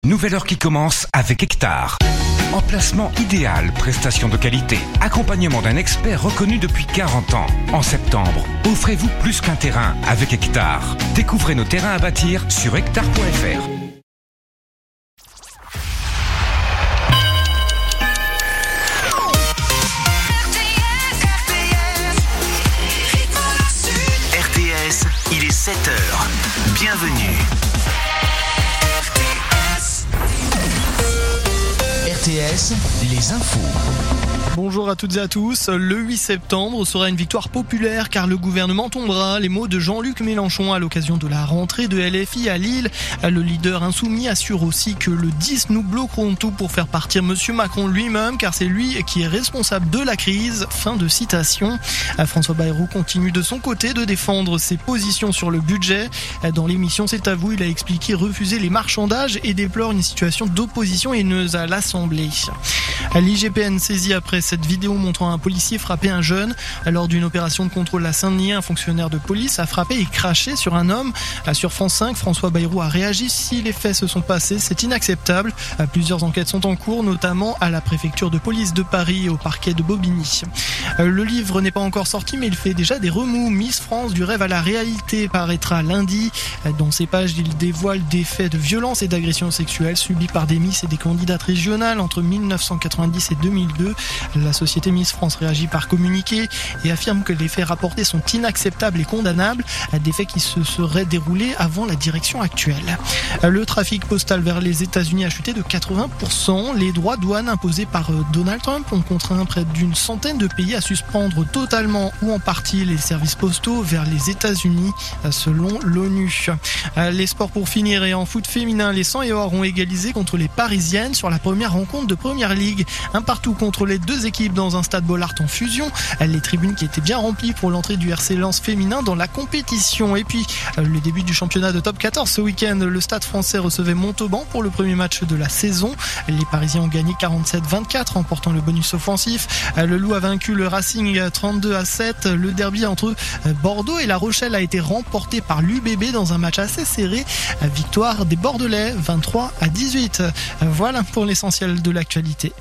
Nouvelle heure qui commence avec Hectare. Emplacement idéal, prestations de qualité, accompagnement d'un expert reconnu depuis 40 ans. En septembre, offrez-vous plus qu'un terrain avec Hectare. Découvrez nos terrains à bâtir sur hectare.fr. RTS, il est 7h. Bienvenue. RTS, les infos. Bonjour à toutes et à tous. Le 8 septembre sera une victoire populaire car le gouvernement tombera. Les mots de Jean-Luc Mélenchon à l'occasion de la rentrée de LFI à Lille. Le leader insoumis assure aussi que le 10 nous bloquerons tout pour faire partir Monsieur Macron lui-même car c'est lui qui est responsable de la crise. Fin de citation. François Bayrou continue de son côté de défendre ses positions sur le budget. Dans l'émission C'est à vous, il a expliqué refuser les marchandages et déplore une situation d'opposition haineuse à l'Assemblée. L'IGPN saisit après cette vidéo montrant un policier frapper un jeune. Lors d'une opération de contrôle à Saint-Denis, un fonctionnaire de police a frappé et craché sur un homme. Sur France 5, François Bayrou a réagi. Si les faits se sont passés, c'est inacceptable. Plusieurs enquêtes sont en cours, notamment à la préfecture de police de Paris et au parquet de Bobigny. Le livre n'est pas encore sorti, mais il fait déjà des remous. Miss France du rêve à la réalité paraîtra lundi. Dans ses pages, il dévoile des faits de violence et d'agression sexuelle subis par des Miss et des candidates régionales entre 1990 et 2002. La société Miss France réagit par communiqué et affirme que les faits rapportés sont inacceptables et condamnables, des faits qui se seraient déroulés avant la direction actuelle. Le trafic postal vers les États-Unis a chuté de 80%. Les droits douanes imposés par Donald Trump ont contraint près d'une centaine de pays à suspendre totalement ou en partie les services postaux vers les États-Unis, selon l'ONU. Les sports pour finir et en foot féminin, les 100 et or ont égalisé contre les Parisiennes sur la première rencontre de Première Ligue. Un partout contre les deux équipes dans un stade Bollaert en fusion. Les tribunes qui étaient bien remplies pour l'entrée du RC Lens féminin dans la compétition. Et puis, le début du championnat de top 14 ce week-end. Le Stade Français recevait Montauban pour le premier match de la saison. Les Parisiens ont gagné 47-24 en portant le bonus offensif. Le Loup a vaincu le Racing 32-7. Le derby entre Bordeaux et La Rochelle a été remporté par l'UBB dans un match assez serré. Victoire des Bordelais 23-18. Voilà pour l'essentiel de l'actualité.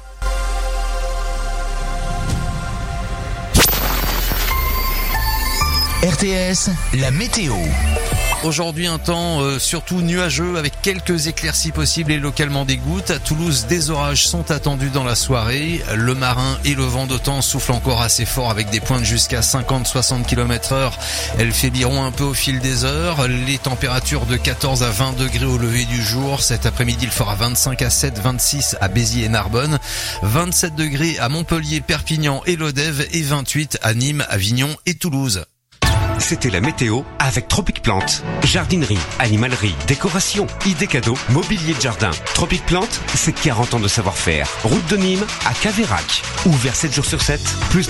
RTS, la météo. Aujourd'hui, un temps surtout nuageux avec quelques éclaircies possibles et localement des gouttes. À Toulouse, des orages sont attendus dans la soirée. Le marin et le vent d'OTAN soufflent encore assez fort avec des pointes jusqu'à 50-60 km/h. Elles faibliront un peu au fil des heures. Les températures de 14 à 20 degrés au lever du jour. Cet après-midi, il fera 25 à 7, 26 à Béziers et Narbonne, 27 degrés à Montpellier, Perpignan et Lodève et 28 à Nîmes, Avignon et Toulouse. C'était la météo avec Tropic Plante. Jardinerie, animalerie, décoration, idées cadeaux, mobilier de jardin. Tropic Plante, c'est 40 ans de savoir-faire. Route de Nîmes à Caveyrac. Ouvert 7 jours sur 7. Plus